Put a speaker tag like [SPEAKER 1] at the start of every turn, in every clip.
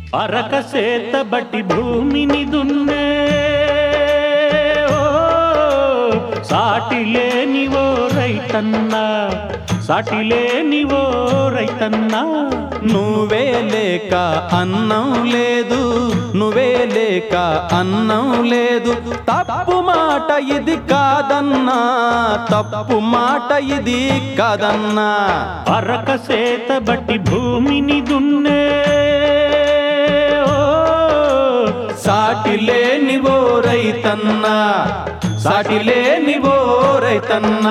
[SPEAKER 1] అరక సేత బట్టి భూమిని దున్నే సాటి లేనివో రైతన్నా, సాటి లేనివో రైతన్నా.
[SPEAKER 2] నువ్వే లేక అన్నం లేదు, నువ్వే లేక అన్నం లేదు. తప్పు మాట ఇది కాదన్నా, తప్పు మాట ఇది కాదన్నా.
[SPEAKER 1] అరక సేత బట్టి భూమిని దున్నే
[SPEAKER 2] సాటి లేనివో రైతన్నా, సాటి లేనివో రైతన్నా.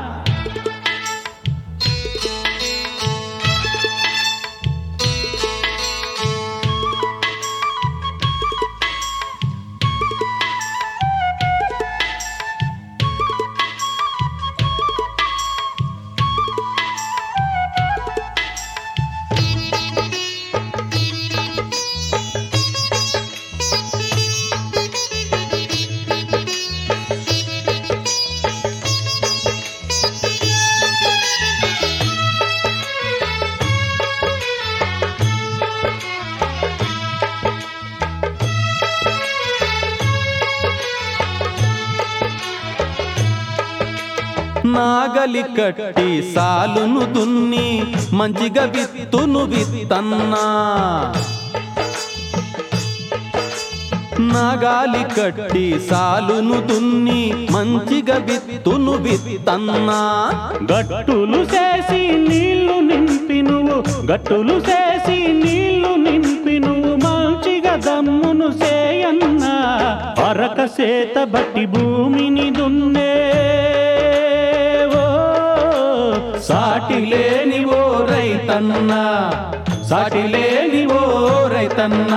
[SPEAKER 2] నాగలి కట్టి సాలును దున్ని మంచిగా విత్తును విత్తన్నా. నాగాలి కట్టి సాలును దున్ని మంచిగా విత్తును విత్తన్నా.
[SPEAKER 1] గట్టులు చేసి నీళ్లు నింపి నువ్వు, గట్టులు చేసి నీళ్లు నింపి నువ్వు మంచిగా దమ్మును చేయన్నా. అరక సేత బట్టి భూమిని దున్నే
[SPEAKER 2] సాటి లేనివో రైతన్నా, సాటి లేనివో రైతన్నా.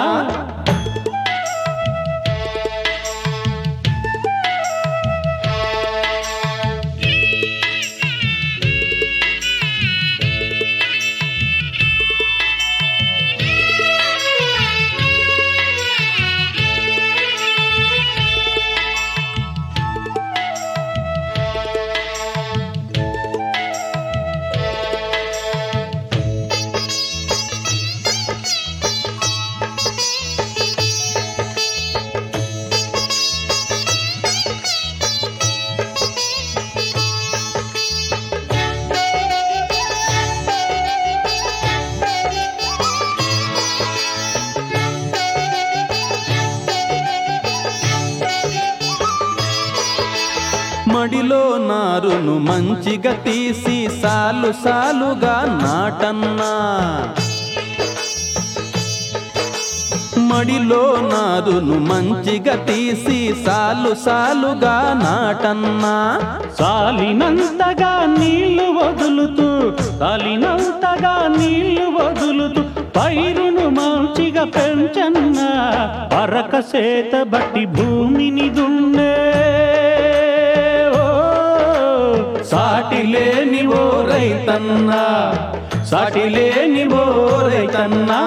[SPEAKER 2] మడిలో నారును మంచిగా తీసి సాలు సాలుగా నాటన్నా. మడిలో నారును మంచిగా తీసి సాలు సాలుగా నాటన్నా.
[SPEAKER 1] సాలినంతగా నీళ్లు వదులుతూ, సాలినంతగా నీళ్లు వదులుతూ పైరును మంచిగా పెంచన్నా. అరక సేత బట్టి భూమిని దున్నే
[SPEAKER 2] సాటి లేనివో రైతన్నా, సాటి లేనివో రైతన్నా.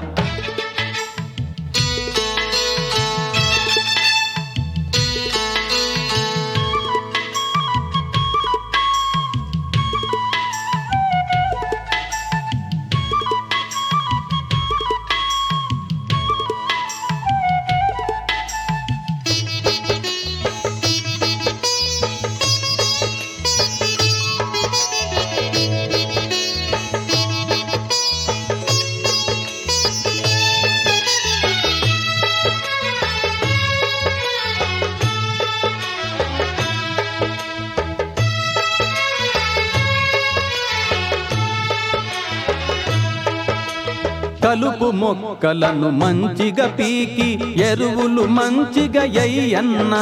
[SPEAKER 2] కలుపు మొక్కలను మంచిగా పీకి ఎరువులు మంచిగా ఎయ్యన్నా.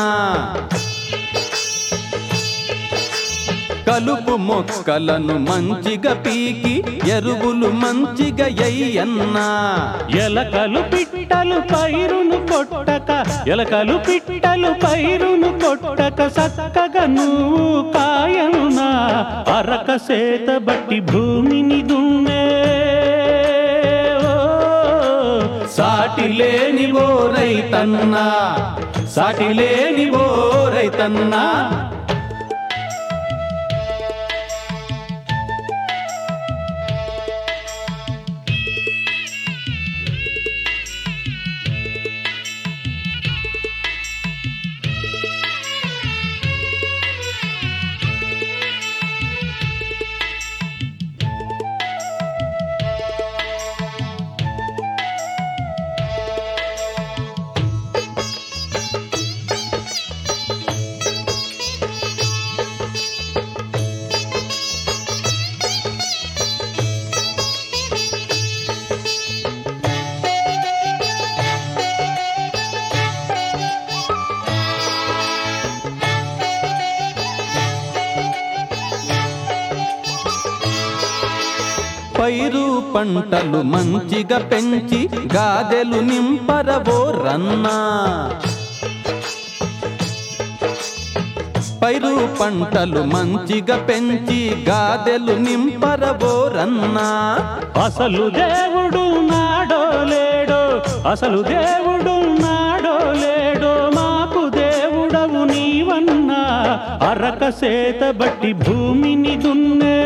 [SPEAKER 2] కలుపు మొక్కలను మంచిగా పీకి ఎరువులు మంచిగా ఎయ్యన్నా.
[SPEAKER 1] ఎలకలు పిట్టలు పైరును కొట్టక, ఎలకలు పిట్టలు పైరును కొట్టక చక్కగా నువ్వు కాయన్నా. అరక సేత బట్టి భూమిని దున్నే
[SPEAKER 2] సాటి లేనివో రైతన్నా, సాటి లేనివో రైతన్నా. పంటలు మంచిగా పెంచి గాదెలు నింపరవో రన్నా. పైరు పంటలు మంచిగా పెంచి గాదెలు నింపరవో రన్నా.
[SPEAKER 1] అసలు దేవుడు నాడో లేడో, అసలు దేవుడు నాడో లేడో, మాకు దేవుడవు నీవన్నా. అరక సేత బట్టి భూమిని దున్నే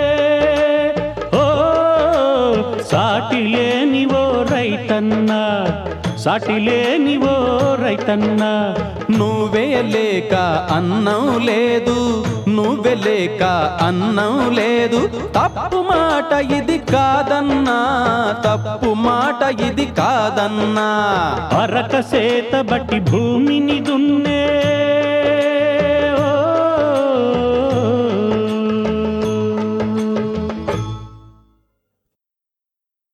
[SPEAKER 1] ఓ సాటి లేనివో రైతన్నా, సాటి లేనివో రైతన్నా.
[SPEAKER 2] నువ్వే లేక అన్నం లేదు, నువ్వే లేక అన్నం లేదు. తప్పు మాట ఇది కాదన్నా, తప్పు మాట ఇది కాదన్నా.
[SPEAKER 1] అరక సేత బట్టి భూమిని దున్నే